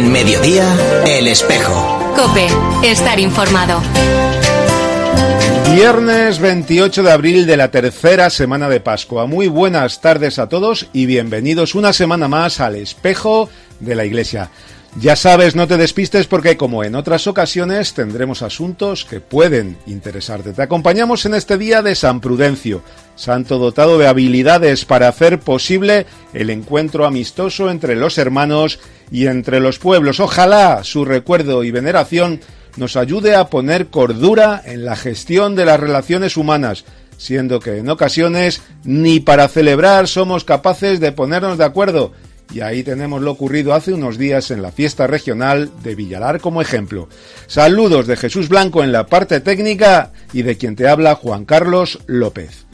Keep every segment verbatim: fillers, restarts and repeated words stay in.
En Mediodía, El Espejo. COPE, estar informado. Viernes veintiocho de abril de la tercera semana de Pascua. Muy buenas tardes a todos y bienvenidos una semana más al Espejo de la Iglesia. Ya sabes, no te despistes porque, como en otras ocasiones, tendremos asuntos que pueden interesarte. Te acompañamos en este día de San Prudencio, santo dotado de habilidades para hacer posible el encuentro amistoso entre los hermanos y entre los pueblos. Ojalá su recuerdo y veneración nos ayude a poner cordura en la gestión de las relaciones humanas, siendo que en ocasiones ni para celebrar somos capaces de ponernos de acuerdo. Y ahí tenemos lo ocurrido hace unos días en la fiesta regional de Villalar como ejemplo. Saludos de Jesús Blanco en la parte técnica y de quien te habla Juan Carlos López.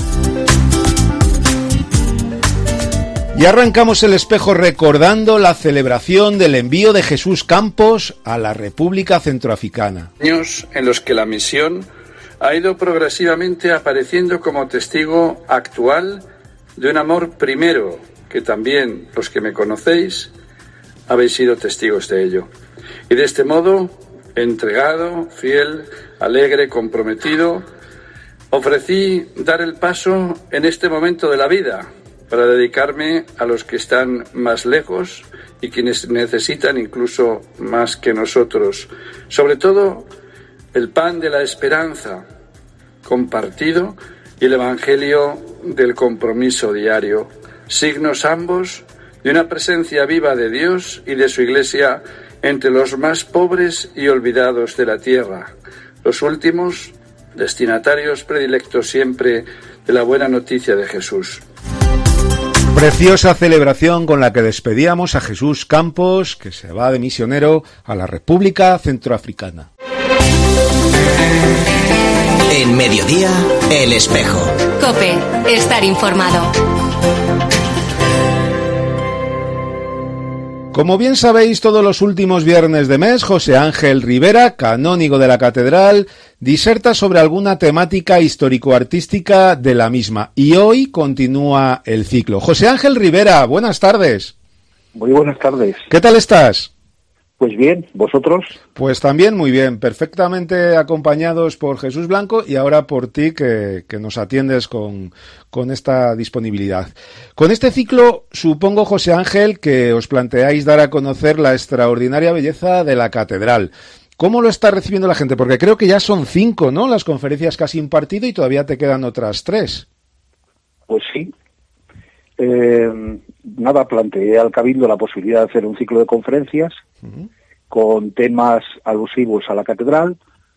Y arrancamos el espejo recordando la celebración del envío de Jesús Campos a la República Centroafricana. Años en los que la misión ha ido progresivamente apareciendo como testigo actual de un amor primero, que también los que me conocéis habéis sido testigos de ello. Y de este modo, entregado, fiel, alegre, comprometido, ofrecí dar el paso en este momento de la vida para dedicarme a los que están más lejos y quienes necesitan incluso más que nosotros. Sobre todo, el pan de la esperanza compartido y el evangelio del compromiso diario. Signos ambos de una presencia viva de Dios y de su Iglesia entre los más pobres y olvidados de la tierra, los últimos destinatarios predilectos siempre de la buena noticia de Jesús. Preciosa celebración con la que despedíamos a Jesús Campos, que se va de misionero a la República Centroafricana. En Mediodía, El Espejo. COPE, estar informado. Como bien sabéis, todos los últimos viernes de mes, José Ángel Rivera, canónigo de la Catedral, diserta sobre alguna temática histórico-artística de la misma. Y hoy continúa el ciclo. José Ángel Rivera, buenas tardes. Muy buenas tardes. ¿Qué tal estás? Pues bien, ¿vosotros? Pues también muy bien, perfectamente acompañados por Jesús Blanco y ahora por ti que, que nos atiendes con, con esta disponibilidad. Con este ciclo, supongo, José Ángel, que os planteáis dar a conocer la extraordinaria belleza de la catedral. ¿Cómo lo está recibiendo la gente? Porque creo que ya son cinco, ¿no?, las conferencias que has impartido y todavía te quedan otras tres. Pues sí. Eh, nada, planteé al Cabildo la posibilidad de hacer un ciclo de conferencias uh-huh. con temas alusivos a la catedral,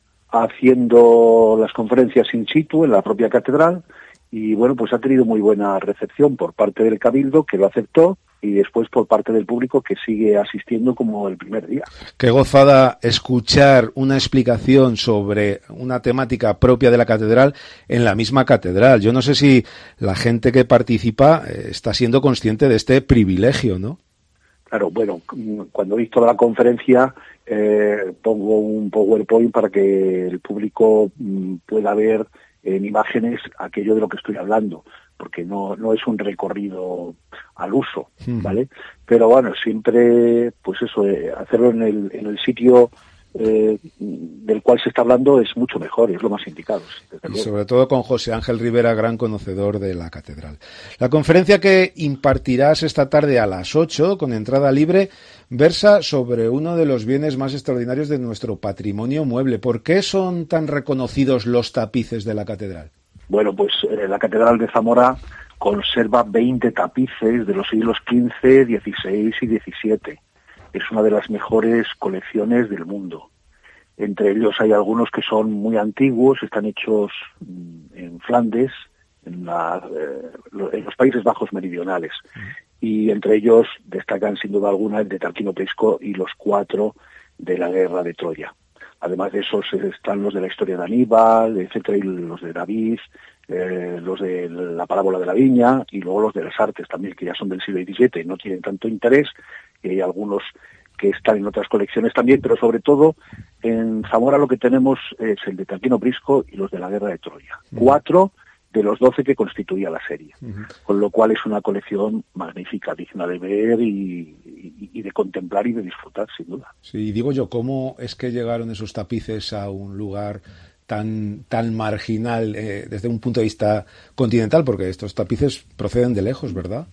haciendo las conferencias in situ en la propia catedral y bueno, pues ha tenido muy buena recepción por parte del Cabildo, que lo aceptó, y después por parte del público, que sigue asistiendo como el primer día. Qué gozada escuchar una explicación sobre una temática propia de la catedral en la misma catedral. Yo no sé si la gente que participa eh, está siendo consciente de este privilegio, ¿no? Claro, bueno, cuando he visto la conferencia eh, pongo un PowerPoint para que el público mm, pueda ver en imágenes aquello de lo que estoy hablando, porque no no es un recorrido al uso, ¿vale? Uh-huh. Pero bueno, siempre, pues eso, eh, hacerlo en el en el sitio eh, del cual se está hablando es mucho mejor, es lo más indicado. Y sobre todo con José Ángel Rivera, gran conocedor de la catedral. La conferencia que impartirás esta tarde a las ocho, con entrada libre, versa sobre uno de los bienes más extraordinarios de nuestro patrimonio mueble. ¿Por qué son tan reconocidos los tapices de la catedral? Bueno, pues eh, la Catedral de Zamora conserva veinte tapices de los siglos quince, dieciséis y diecisiete. Es una de las mejores colecciones del mundo. Entre ellos hay algunos que son muy antiguos, están hechos en Flandes, en, la, eh, en los Países Bajos meridionales. Y entre ellos destacan sin duda alguna el de Tarquino Prisco y los cuatro de la Guerra de Troya. Además de esos están los de la historia de Aníbal, etcétera, y los de David, eh, los de la parábola de la viña, y luego los de las artes también, que ya son del siglo diecisiete, no tienen tanto interés, y hay algunos que están en otras colecciones también, pero sobre todo en Zamora lo que tenemos es el de Tarquino Prisco y los de la Guerra de Troya. Mm. Cuatro de los doce que constituía la serie. Uh-huh. Con lo cual es una colección magnífica, digna de ver y, y, y de contemplar y de disfrutar, sin duda. Sí, digo yo, ¿cómo es que llegaron esos tapices a un lugar tan tan marginal eh, desde un punto de vista continental? Porque estos tapices proceden de lejos, ¿verdad?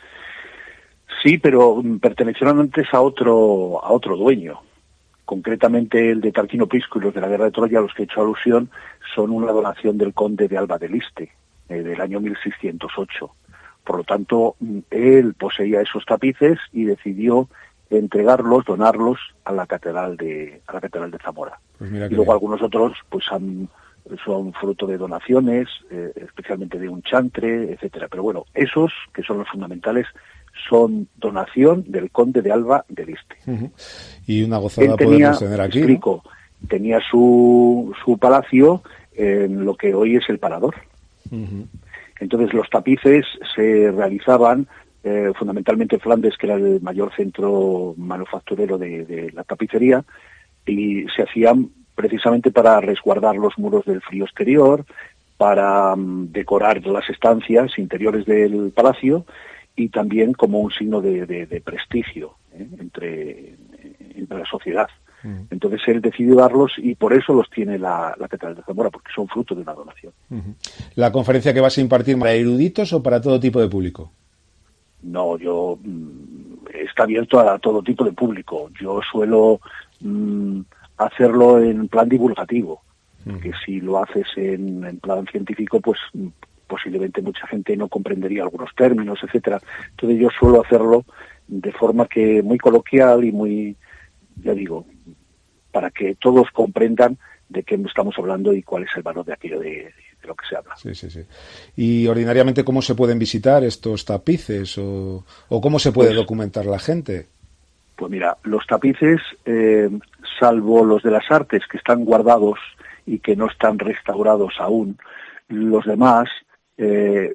Sí, pero pertenecieron antes a otro a otro dueño. Concretamente el de Tarquino Prisco y los de la Guerra de Troya, a los que he hecho alusión, son una donación del conde de Alba del Este, eh, del año mil seiscientos ocho. Por lo tanto, él poseía esos tapices y decidió entregarlos, donarlos a la catedral de a la catedral de Zamora. Pues mira y que luego bien. Algunos otros pues han, son fruto de donaciones, eh, especialmente de un chantre, etcétera. Pero bueno, esos, que son los fundamentales, son donación del conde de Alba del Este. Uh-huh. Y una gozada Él tenía, podemos tener aquí, explico, ¿no? tenía su, su palacio en lo que hoy es el Parador. Uh-huh. Entonces los tapices se realizaban eh, fundamentalmente en Flandes, que era el mayor centro manufacturero de, de la tapicería, y se hacían precisamente para resguardar los muros del frío exterior, para um, decorar las estancias interiores del palacio, y también como un signo de, de, de prestigio ¿eh? entre, entre la sociedad. Uh-huh. Entonces él decidió darlos y por eso los tiene la, la Catedral de Zamora, porque son fruto de una donación. Uh-huh. ¿La conferencia que vas a impartir para eruditos o para todo tipo de público? No, yo mmm, está abierto a todo tipo de público. Yo suelo mmm, hacerlo en plan divulgativo, uh-huh. que si lo haces en, en plan científico, pues posiblemente mucha gente no comprendería algunos términos, etcétera. Entonces yo suelo hacerlo de forma que muy coloquial y muy, ya digo, para que todos comprendan de qué estamos hablando y cuál es el valor de aquello de, de lo que se habla. Sí, sí, sí. Y ordinariamente, ¿cómo se pueden visitar estos tapices o, o cómo se puede pues, documentar la gente? Pues mira, los tapices, eh, salvo los de las artes que están guardados y que no están restaurados aún, los demás Eh,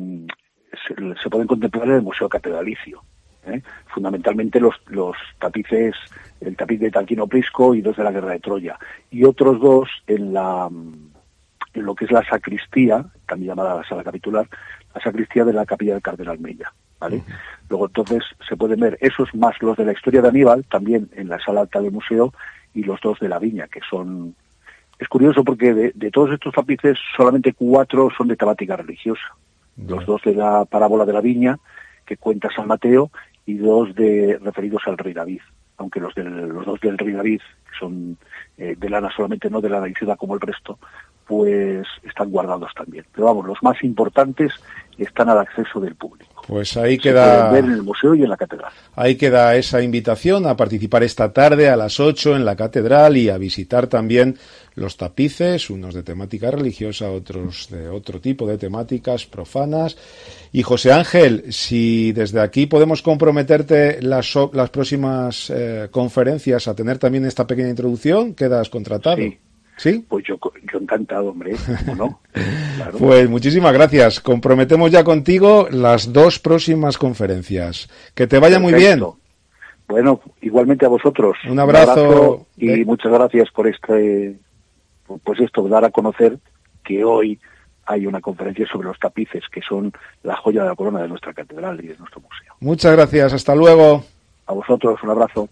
se, se pueden contemplar en el Museo Catedralicio. ¿eh? Fundamentalmente los, los tapices, el tapiz de Tarquino Prisco y dos de la Guerra de Troya. Y otros dos en la en lo que es la sacristía, también llamada la sala capitular, la sacristía de la capilla del Cardenal Mella. ¿vale? Uh-huh. Luego entonces se pueden ver esos más los de la historia de Aníbal, también en la sala alta del museo, y los dos de la Viña, que son... Es curioso porque de, de todos estos tapices solamente cuatro son de temática religiosa. Bien. Los dos de la parábola de la viña, que cuenta San Mateo, y dos de referidos al rey David. Aunque los, del, los dos del rey David, que son eh, de lana solamente, no de lana y seda como el resto, pues están guardados también. Pero vamos, los más importantes están al acceso del público. Pues ahí Se queda... pueden ver en el museo y en la catedral. Ahí queda esa invitación a participar esta tarde a las ocho en la catedral y a visitar también los tapices, unos de temática religiosa, otros de otro tipo de temáticas profanas. Y José Ángel, si desde aquí podemos comprometerte las, las próximas eh, conferencias a tener también esta pequeña introducción, quedas contratado. Sí. ¿Sí? Pues yo, yo encantado, hombre, ¿o no? Claro. Pues muchísimas gracias. Comprometemos ya contigo las dos próximas conferencias. Que te vaya Perfecto. Muy bien. Bueno, igualmente a vosotros. Un abrazo. Un abrazo y de... muchas gracias por este, pues esto, dar a conocer que hoy hay una conferencia sobre los tapices, que son la joya de la corona de nuestra catedral y de nuestro museo. Muchas gracias. Hasta luego. A vosotros, un abrazo.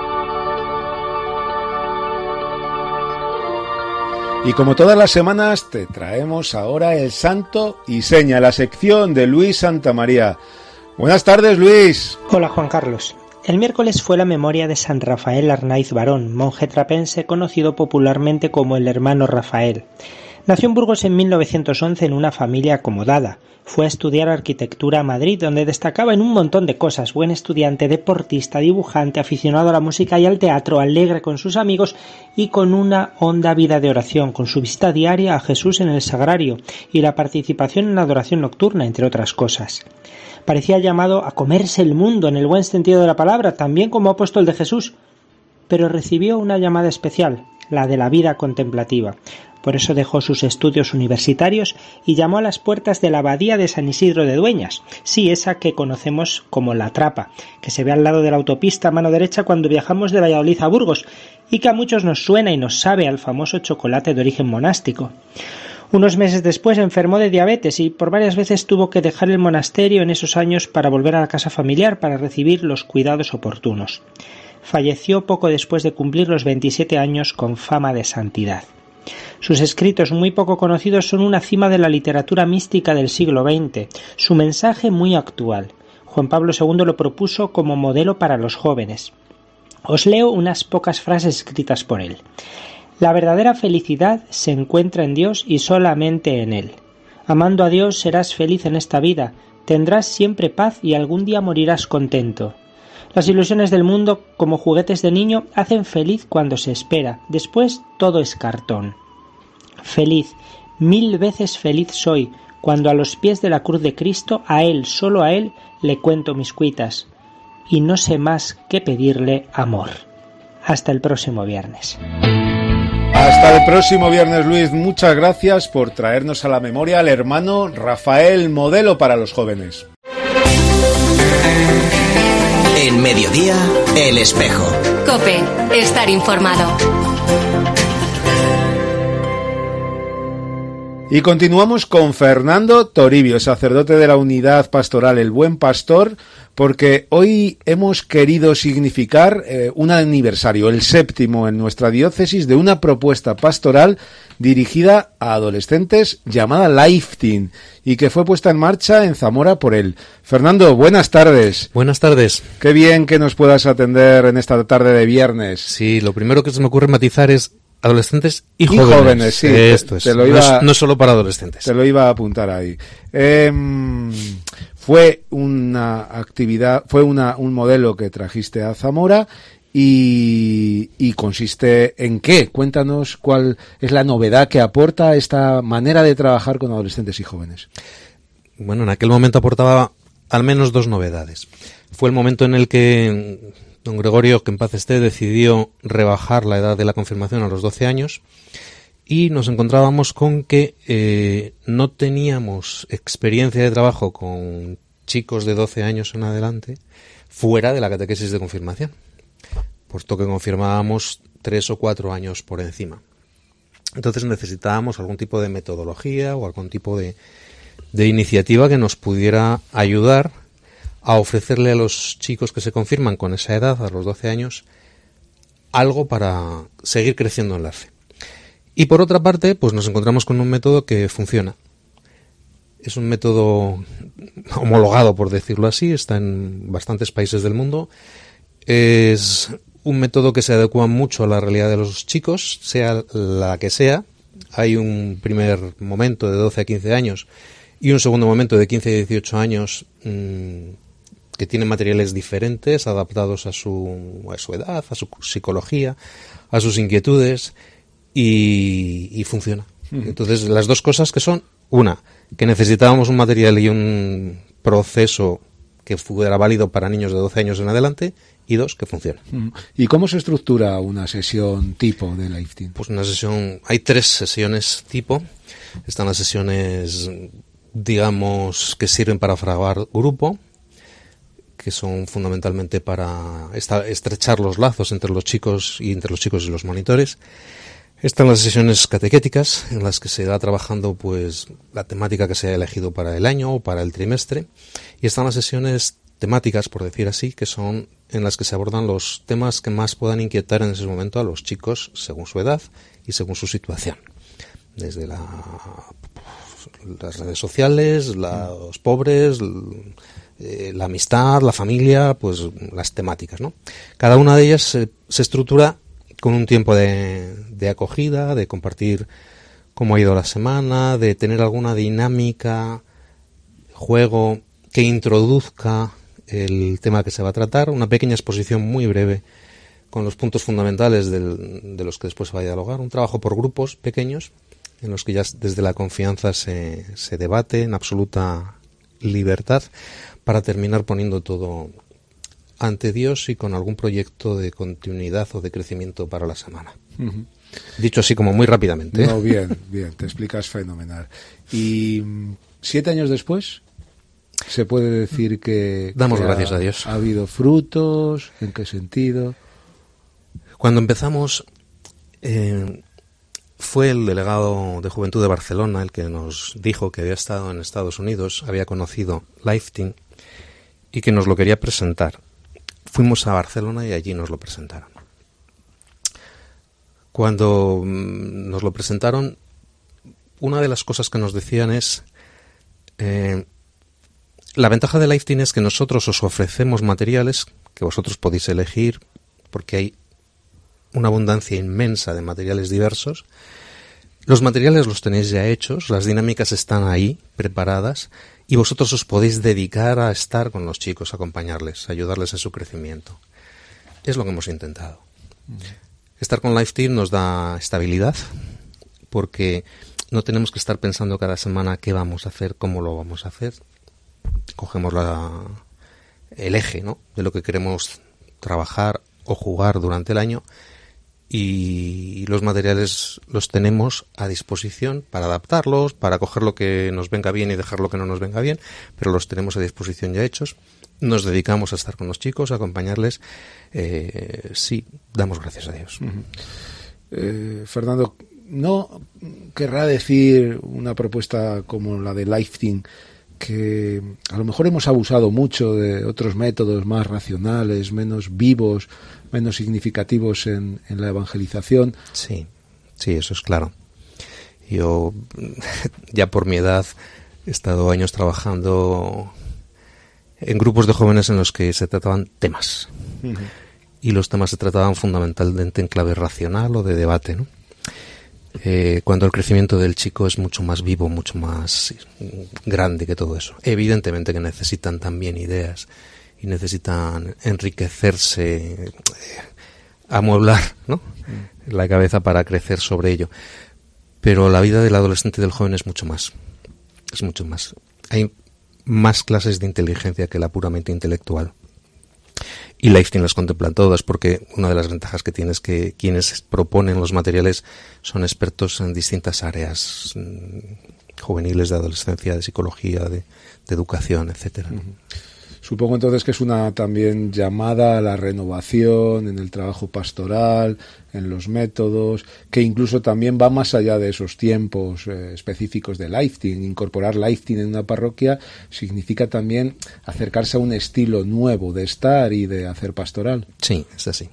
Y como todas las semanas te traemos ahora el Santo y Seña, la sección de Luis Santamaría. Buenas tardes, Luis. Hola, Juan Carlos. El miércoles fue la memoria de San Rafael Arnaiz Barón, monje trapense conocido popularmente como el hermano Rafael. Nació en Burgos en mil novecientos once en una familia acomodada. Fue a estudiar arquitectura a Madrid, donde destacaba en un montón de cosas. Buen estudiante, deportista, dibujante, aficionado a la música y al teatro, alegre con sus amigos y con una honda vida de oración, con su visita diaria a Jesús en el sagrario y la participación en la adoración nocturna, entre otras cosas. Parecía llamado a comerse el mundo en el buen sentido de la palabra, también como apóstol de Jesús, pero recibió una llamada especial, la de la vida contemplativa. Por eso dejó sus estudios universitarios y llamó a las puertas de la abadía de San Isidro de Dueñas, sí, esa que conocemos como La Trapa, que se ve al lado de la autopista a mano derecha cuando viajamos de Valladolid a Burgos, y que a muchos nos suena y nos sabe al famoso chocolate de origen monástico. Unos meses después enfermó de diabetes y por varias veces tuvo que dejar el monasterio en esos años para volver a la casa familiar para recibir los cuidados oportunos. Falleció poco después de cumplir los veintisiete años con fama de santidad. Sus escritos, muy poco conocidos, son una cima de la literatura mística del siglo veinte, su mensaje muy actual. Juan Pablo segundo lo propuso como modelo para los jóvenes. Os leo unas pocas frases escritas por él. La verdadera felicidad se encuentra en Dios y solamente en Él. Amando a Dios serás feliz en esta vida, tendrás siempre paz y algún día morirás contento. Las ilusiones del mundo, como juguetes de niño, hacen feliz cuando se espera, después todo es cartón. Feliz, mil veces feliz soy, cuando a los pies de la cruz de Cristo, a Él, solo a Él, le cuento mis cuitas, y no sé más que pedirle amor. Hasta el próximo viernes. Hasta el próximo viernes, Luis. Muchas gracias por traernos a la memoria al hermano Rafael, modelo para los jóvenes. En Mediodía, El Espejo. COPE, estar informado. Y continuamos con Fernando Toribio, sacerdote de la Unidad Pastoral El Buen Pastor, porque hoy hemos querido significar eh, un aniversario, el séptimo en nuestra diócesis, de una propuesta pastoral dirigida a adolescentes llamada Lifting y que fue puesta en marcha en Zamora por él. Fernando, buenas tardes. Buenas tardes. Qué bien que nos puedas atender en esta tarde de viernes. Sí, lo primero que se me ocurre matizar es adolescentes y, y jóvenes. jóvenes, sí. Esto te, es. te lo iba, no, es. No es solo para adolescentes. Te lo iba a apuntar ahí. Eh, fue una actividad, fue una, un modelo que trajiste a Zamora y, y consiste en qué. Cuéntanos cuál es la novedad que aporta esta manera de trabajar con adolescentes y jóvenes. Bueno, en aquel momento aportaba al menos dos novedades. Fue el momento en el que don Gregorio, que en paz esté, decidió rebajar la edad de la confirmación a los doce años y nos encontrábamos con que eh, no teníamos experiencia de trabajo con chicos de doce años en adelante fuera de la catequesis de confirmación, puesto que confirmábamos tres o cuatro años por encima. Entonces necesitábamos algún tipo de metodología o algún tipo de, de iniciativa que nos pudiera ayudar a ofrecerle a los chicos que se confirman con esa edad, a los doce años, algo para seguir creciendo en la fe. Y por otra parte, pues nos encontramos con un método que funciona. Es un método homologado, por decirlo así, está en bastantes países del mundo. Es un método que se adecua mucho a la realidad de los chicos, sea la que sea. Hay un primer momento de doce a quince años y un segundo momento de quince a dieciocho años mmm, que tienen materiales diferentes, adaptados a su, a su edad, a su psicología, a sus inquietudes, y, y funciona. Uh-huh. Entonces, las dos cosas que son, una, que necesitábamos un material y un proceso que fuera válido para niños de doce años en adelante, y dos, que funciona. Uh-huh. ¿Y cómo se estructura una sesión tipo de Lifting? Pues una sesión, hay tres sesiones tipo. Están las sesiones, digamos, que sirven para fraguar grupo, que son fundamentalmente para estrechar los lazos entre los chicos y entre los chicos y los monitores. Están las sesiones catequéticas, en las que se va trabajando pues la temática que se ha elegido para el año o para el trimestre. Y están las sesiones temáticas, por decir así, que son en las que se abordan los temas que más puedan inquietar en ese momento a los chicos según su edad y según su situación. Desde la, las redes sociales, los pobres, la amistad, la familia, pues las temáticas, ¿no? Cada una de ellas se, se estructura con un tiempo de, de acogida, de compartir cómo ha ido la semana, de tener alguna dinámica, juego que introduzca el tema que se va a tratar, una pequeña exposición muy breve con los puntos fundamentales del, de los que después se va a dialogar, un trabajo por grupos pequeños en los que ya desde la confianza se, se debate en absoluta libertad, para terminar poniendo todo ante Dios y con algún proyecto de continuidad o de crecimiento para la semana. Uh-huh. Dicho así como muy rápidamente. ¿eh? No, bien, bien, te explicas fenomenal. Y siete años después, ¿se puede decir que... Damos que gracias ha, a Dios. ¿Ha habido frutos? ¿En qué sentido? Cuando empezamos, eh, fue el delegado de Juventud de Barcelona el que nos dijo que había estado en Estados Unidos, había conocido Lifting y que nos lo quería presentar. Fuimos a Barcelona y allí nos lo presentaron. Cuando nos lo presentaron, una de las cosas que nos decían es eh, la ventaja de Lifting es que nosotros os ofrecemos materiales que vosotros podéis elegir, porque hay una abundancia inmensa de materiales diversos. Los materiales los tenéis ya hechos, las dinámicas están ahí, preparadas, y vosotros os podéis dedicar a estar con los chicos, a acompañarles, a ayudarles en su crecimiento. Es lo que hemos intentado. Uh-huh. Estar con Lifting nos da estabilidad, porque no tenemos que estar pensando cada semana qué vamos a hacer, cómo lo vamos a hacer. Cogemos la, el eje, ¿no?, de lo que queremos trabajar o jugar durante el año, y los materiales los tenemos a disposición para adaptarlos, para coger lo que nos venga bien y dejar lo que no nos venga bien, pero los tenemos a disposición ya hechos. Nos dedicamos a estar con los chicos, a acompañarles. Eh, sí, damos gracias a Dios. Uh-huh. eh, Fernando, ¿no querrá decir una propuesta como la de Lifting que a lo mejor hemos abusado mucho de otros métodos más racionales, menos vivos, menos significativos en, en la evangelización? Sí, sí, eso es claro. Yo, ya por mi edad, he estado años trabajando en grupos de jóvenes en los que se trataban temas. Uh-huh. Y los temas se trataban fundamentalmente en clave racional o de debate, ¿no? Eh, cuando el crecimiento del chico es mucho más vivo, mucho más grande que todo eso. Evidentemente que necesitan también ideas y necesitan enriquecerse, eh, amueblar, ¿no?, mm. la cabeza para crecer sobre ello. Pero la vida del adolescente y del joven es mucho más. Es mucho más. Hay más clases de inteligencia que la puramente intelectual. Y Lifting las contemplan todas, porque una de las ventajas que tiene es que quienes proponen los materiales son expertos en distintas áreas mmm, juveniles, de adolescencia, de psicología, de, de educación, etcétera. Uh-huh. Supongo entonces que es una también llamada a la renovación en el trabajo pastoral, en los métodos, que incluso también va más allá de esos tiempos eh, específicos de Lifting. Incorporar Lifting en una parroquia significa también acercarse a un estilo nuevo de estar y de hacer pastoral. Sí, es así.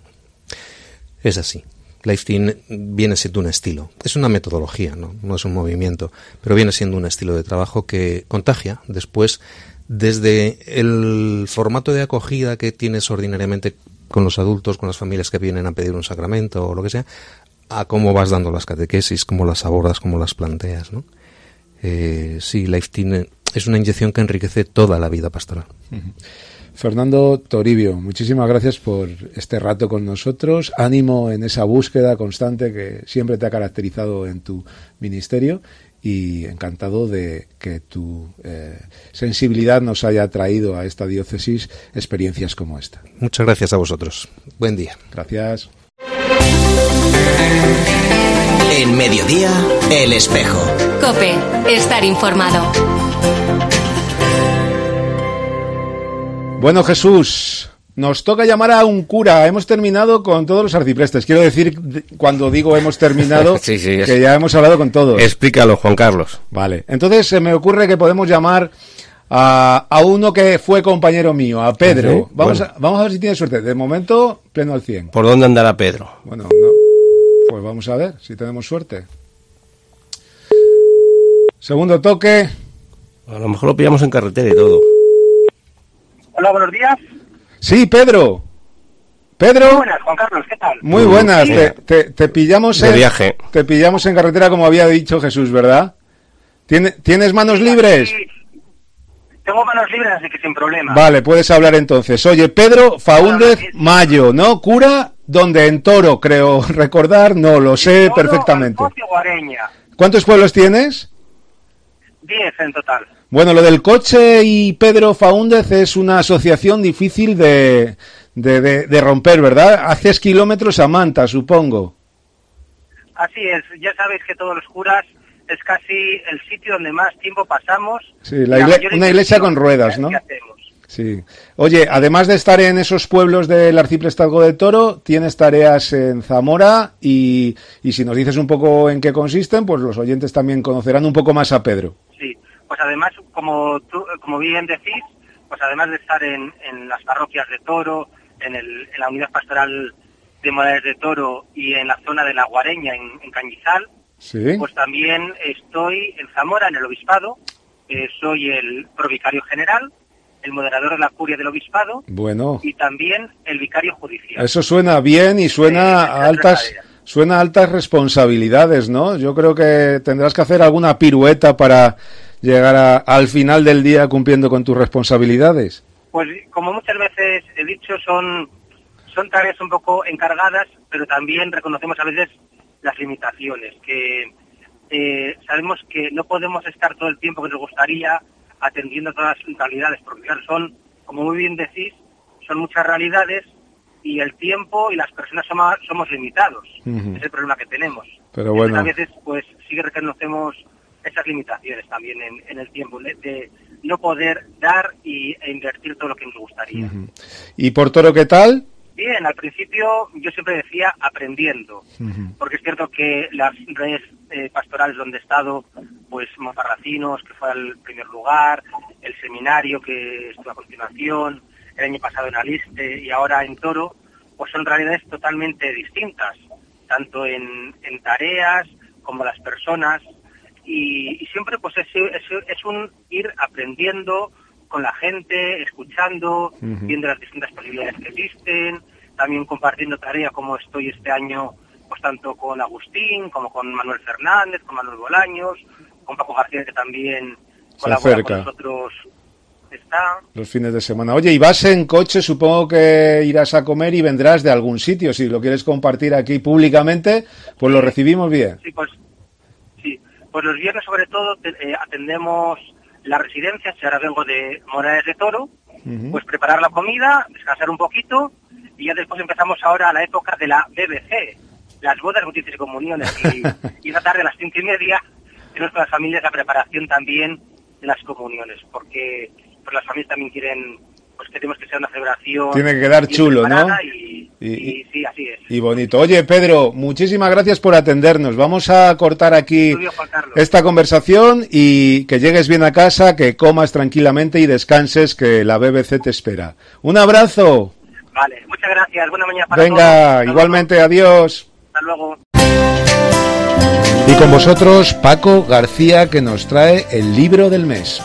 Es así. Lifting viene siendo un estilo. Es una metodología, ¿no? No es un movimiento, pero viene siendo un estilo de trabajo que contagia después. Desde el formato de acogida que tienes ordinariamente con los adultos, con las familias que vienen a pedir un sacramento o lo que sea, a cómo vas dando las catequesis, cómo las abordas, cómo las planteas, ¿no? Eh, sí, Lifting es una inyección que enriquece toda la vida pastoral. Uh-huh. Fernando Toribio, muchísimas gracias por este rato con nosotros. Ánimo en esa búsqueda constante que siempre te ha caracterizado en tu ministerio. Y encantado de que tu eh, sensibilidad nos haya traído a esta diócesis experiencias como esta. Muchas gracias a vosotros. Buen día. Gracias. En Mediodía, El Espejo. COPE, estar informado. Bueno, Jesús, nos toca llamar a un cura. Hemos terminado con todos los arciprestes. Quiero decir, cuando digo hemos terminado, sí, sí, es... que ya hemos hablado con todos. Explícalo, Juan Carlos. Vale. Entonces se me ocurre que podemos llamar a, a uno que fue compañero mío, a Pedro. ¿Sí? Vamos, bueno. a, vamos a ver si tiene suerte. De momento, pleno al cien. ¿Por dónde andará Pedro? Bueno, no. Pues vamos a ver si tenemos suerte. Segundo toque. A lo mejor lo pillamos en carretera y todo. Hola, buenos días. Sí, Pedro. Pedro. Muy buenas, Juan Carlos, ¿qué tal? Muy buenas. Sí. Te, te, te pillamos de en viaje. Te pillamos en carretera, como había dicho Jesús, ¿verdad? ¿Tiene, ¿Tienes manos libres? Sí. Tengo manos libres, así que sin problema. Vale, puedes hablar entonces. Oye, Pedro Faúndez Mayo, ¿no? Cura donde en Toro, creo recordar, no lo sé Toro, perfectamente. ¿Cuántos pueblos tienes? Diez en total. Bueno, lo del coche y Pedro Faúndez es una asociación difícil de, de, de, de romper, ¿verdad? Haces kilómetros a Manta, supongo. Así es, ya sabéis que todos los curas es casi el sitio donde más tiempo pasamos. Sí, la igle- una iglesia con ruedas, ¿no? Sí. Oye, además de estar en esos pueblos del Arciprestazgo de Toro, tienes tareas en Zamora y, y si nos dices un poco en qué consisten, pues los oyentes también conocerán un poco más a Pedro. Sí, pues además, como tú, como bien decís, pues además de estar en, en las parroquias de Toro, en, el, en la unidad pastoral de Morales de Toro y en la zona de La Guareña, en, en Cañizal, sí. Pues también estoy en Zamora, en el Obispado, eh, soy el provicario general, el moderador de la curia del Obispado, bueno, y también el vicario judicial. Eso suena bien y suena a altas, suena a altas responsabilidades, ¿no? Yo creo que tendrás que hacer alguna pirueta para llegar a, al final del día cumpliendo con tus responsabilidades. Pues como muchas veces he dicho, son, son tareas un poco encargadas, pero también reconocemos a veces las limitaciones, que eh, sabemos que no podemos estar todo el tiempo que nos gustaría atendiendo todas las realidades, porque claro, son, como muy bien decís, son muchas realidades y el tiempo y las personas somos, somos limitados. Uh-huh. Es el problema que tenemos. Pero bueno. Entonces, a veces pues sí que reconocemos esas limitaciones también en, en el tiempo, de, de no poder dar y, e invertir todo lo que nos gustaría. Uh-huh. ¿Y por Toro qué tal? Bien, al principio yo siempre decía aprendiendo, uh-huh. porque es cierto que las redes eh, pastorales donde he estado, pues Monparracinos, que fue el primer lugar, el seminario que estuvo a continuación, el año pasado en Aliste y ahora en Toro, pues son realidades totalmente distintas, tanto en, en tareas como las personas, y, y siempre pues es, es, es un ir aprendiendo con la gente, escuchando, uh-huh. viendo las distintas posibilidades que existen, también compartiendo tarea como estoy este año, pues tanto con Agustín, como con Manuel Fernández, con Manuel Bolaños, con Paco García, que también colabora con nosotros. Está. Los fines de semana. Oye, y vas en coche, supongo que irás a comer y vendrás de algún sitio. Si lo quieres compartir aquí públicamente, pues lo recibimos bien. Sí, pues, sí. Pues los viernes sobre todo te, eh, atendemos las residencias, y ahora vengo de Morales de Toro, uh-huh. pues preparar la comida, descansar un poquito, y ya después empezamos ahora la época de la B B C, las bodas, bautizos y comuniones, y, y esa tarde a las cinco y media tenemos con las familias la preparación también de las comuniones, porque pues las familias también quieren, pues queremos que sea una celebración. Tiene que quedar chulo, ¿no? Y, y, y sí, así es. Y bonito. Oye, Pedro, muchísimas gracias por atendernos. Vamos a cortar aquí esta conversación y que llegues bien a casa, que comas tranquilamente y descanses, que la B B C te espera. Un abrazo. Vale, muchas gracias. Buena mañana para Venga, todos. Venga, igualmente, luego. Adiós. Hasta luego. Y con vosotros, Paco García, que nos trae el libro del mes.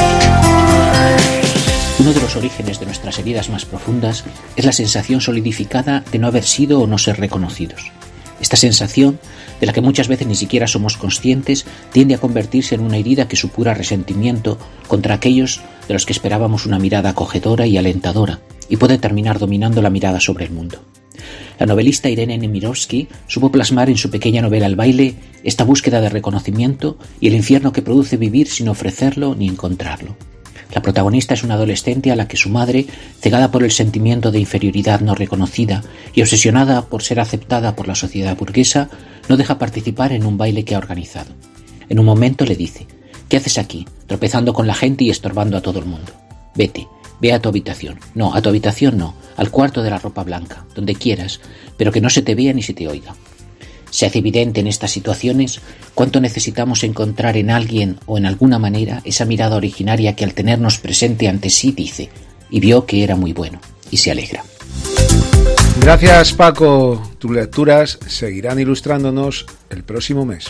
Uno de los orígenes de nuestras heridas más profundas es la sensación solidificada de no haber sido o no ser reconocidos. Esta sensación, de la que muchas veces ni siquiera somos conscientes, tiende a convertirse en una herida que supura resentimiento contra aquellos de los que esperábamos una mirada acogedora y alentadora, y puede terminar dominando la mirada sobre el mundo. La novelista Irene Nemirovsky supo plasmar en su pequeña novela El baile esta búsqueda de reconocimiento y el infierno que produce vivir sin ofrecerlo ni encontrarlo. La protagonista es una adolescente a la que su madre, cegada por el sentimiento de inferioridad no reconocida y obsesionada por ser aceptada por la sociedad burguesa, no deja participar en un baile que ha organizado. En un momento le dice: «¿Qué haces aquí, tropezando con la gente y estorbando a todo el mundo? Vete, ve a tu habitación. No, a tu habitación no, al cuarto de la ropa blanca, donde quieras, pero que no se te vea ni se te oiga». Se hace evidente en estas situaciones cuánto necesitamos encontrar en alguien o en alguna manera esa mirada originaria que al tenernos presente ante sí dice: «Y vio que era muy bueno», y se alegra. Gracias, Paco. Tus lecturas seguirán ilustrándonos el próximo mes.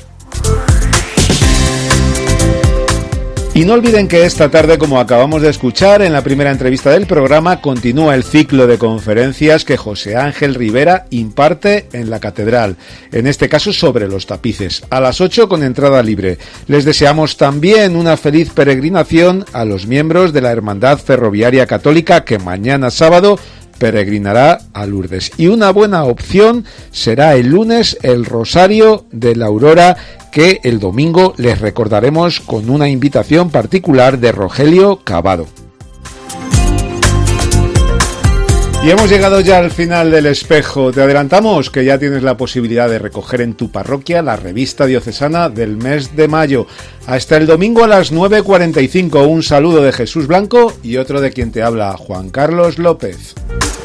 Y no olviden que esta tarde, como acabamos de escuchar en la primera entrevista del programa, continúa el ciclo de conferencias que José Ángel Rivera imparte en la Catedral, en este caso sobre los tapices, a las ocho con entrada libre. Les deseamos también una feliz peregrinación a los miembros de la Hermandad Ferroviaria Católica, que mañana sábado peregrinará a Lourdes. Y una buena opción será el lunes el Rosario de la Aurora, que el domingo les recordaremos con una invitación particular de Rogelio Cavado. Y hemos llegado ya al final del espejo. Te adelantamos que ya tienes la posibilidad de recoger en tu parroquia la revista diocesana del mes de mayo. Hasta el domingo a las nueve cuarenta y cinco. Un saludo de Jesús Blanco y otro de quien te habla, Juan Carlos López.